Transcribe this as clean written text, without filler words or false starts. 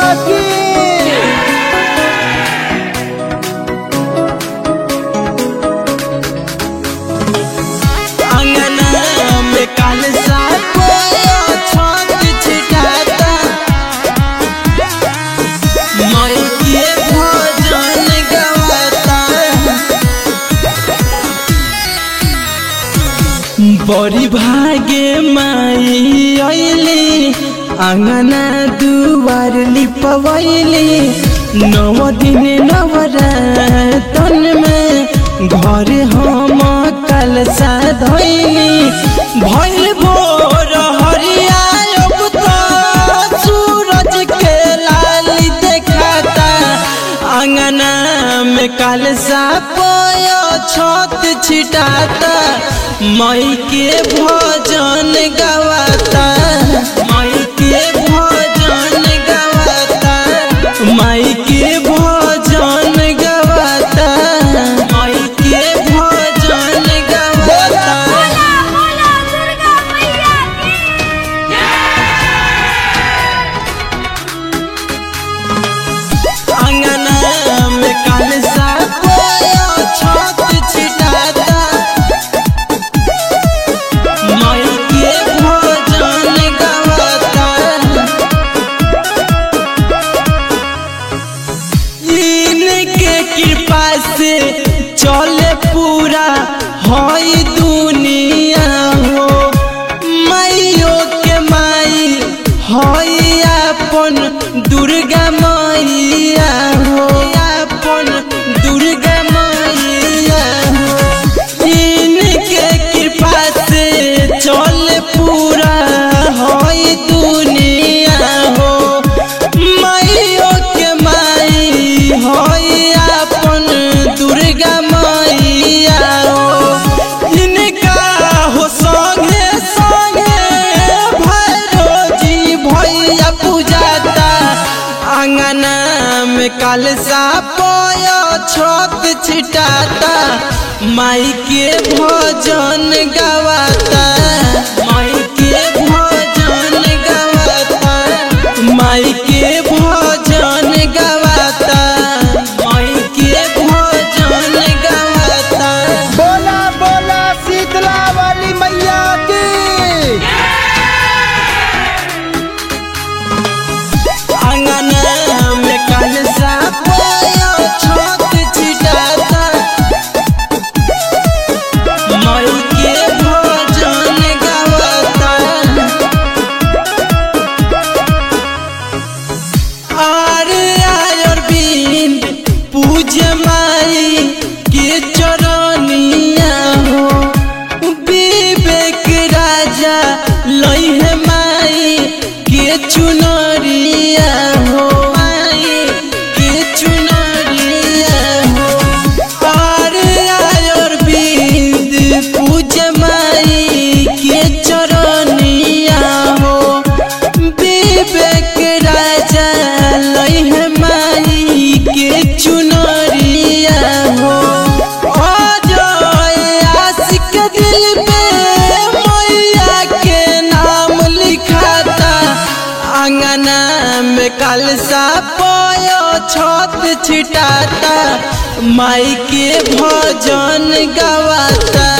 की। अंगना में कलशा कोयो छत छिटाता, माई के भजन गवाता। बड़ी भागे माई अइली, अंगना दुआर लिपवैली। 9 दिन नवरातन में घर हम कलशा धइली। भइल भोर हरिया अब तो सूरज के लाली देखाता। अंगना में कलशा कोयो छत छिटाता, माई के भजन गवाता। माई के भजन गवाता, माई के भजन गवाता, माई के भजन गवाता। बोला बोला दुर्गा मैया की। अंगना में कलशा कोयो छत छिटाता, माई के भजन गवाता। इनके कृपा से चले पूरा हई दुनिया हो। माइयो के माई हई अपन दुर्गा मैया हो, अपन दुर्गा मैया हो। इनके कृपा से चले पूरा हई दुनिया हो। माइयो के माई हई अपन दुर्गा मैया हो। इनका हो संगे संगे भैरोजी भैया पूजाता। अंगना में कलशा कोयो छत छिटाता, माई के भजन गवाता। माई के भजन गवाता, माई के भजन गवाता, माई के भजन गवाता। बोला बोला शीतला वाली मैया की। अंगना में कलशा कोयो छत छिटाता, माई के भजन गवाता। अरविंद पूज्य माई के चरनिया हो। विवेक राजा लइहे माई के चुनरिया हो, माई के चुनरिया हो। अरविंद पूज्य माई के चरनिया हो। विवेक राजा लइहे माई के चुनरिया हो। अजय आशिक दिल पे मैया के नाम लिखाता। अंगना में कलशा कोयो छत छिटाता, माई के भजन गवाता।